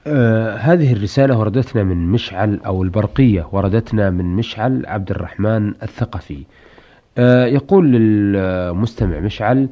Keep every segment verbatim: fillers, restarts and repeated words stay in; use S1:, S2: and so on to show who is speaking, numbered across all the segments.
S1: آه هذه الرسالة وردتنا من مشعل، أو البرقية وردتنا من مشعل عبد الرحمن الثقفي. آه يقول للمستمع مشعل: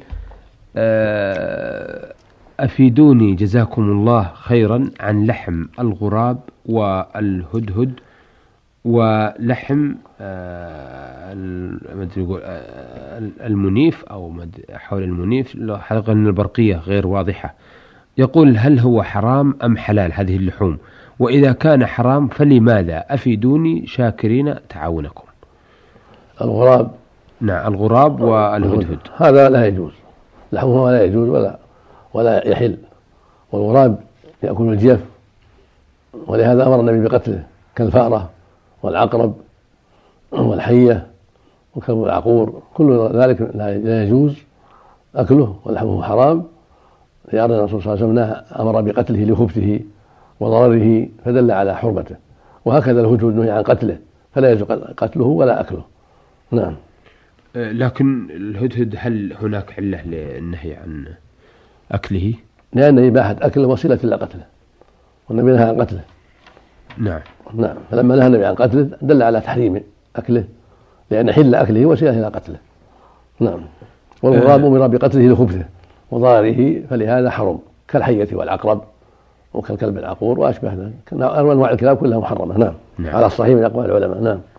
S1: آه أفيدوني جزاكم الله خيرا عن لحم الغراب والهدهد ولحم آه يقول آه المنيف، أو حول المنيف. حلقة من البرقية غير واضحة. يقول: هل هو حرام أم حلال هذه اللحوم؟ وإذا كان حرام فلماذا؟ أفيدوني شاكرين تعاونكم.
S2: الغراب،
S1: نعم، الغراب والهدهد
S2: هذا لا يجوز، لحمه لا يجوز ولا ولا يحل. والغراب يأكل الجيف، ولهذا أمر النبي بقتله، كالفأرة والعقرب والحية وكلب العقور، كل ذلك لا يجوز أكله ولحمه حرام، لأن الرسول صلى الله عليه وسلم أمر بقتله لخبثه وضرره فدل على حرمته. وهكذا الهدهد نهي عن قتله، فلا يجوز قتله ولا أكله. نعم.
S1: لكن الهدهد هل هناك علة للنهي عن أكله؟
S2: لأن إباحة أكله وسيلة إلى قتله، والنبي نهى عن قتله.
S1: نعم
S2: نعم. فلما نهى النبي عن قتله دل على تحريم أكله، لأن حل أكله وسيلة إلى قتله. نعم. والغراب أمر بقتله لخبثه وضرره، فلهذا حرم، كالحية والعقرب وكالكلب العقور وأشبه ذلك. أنواع الكلاب كلها محرمة. نعم.
S1: نعم.
S2: على الصحيح من أقوال العلماء. نعم.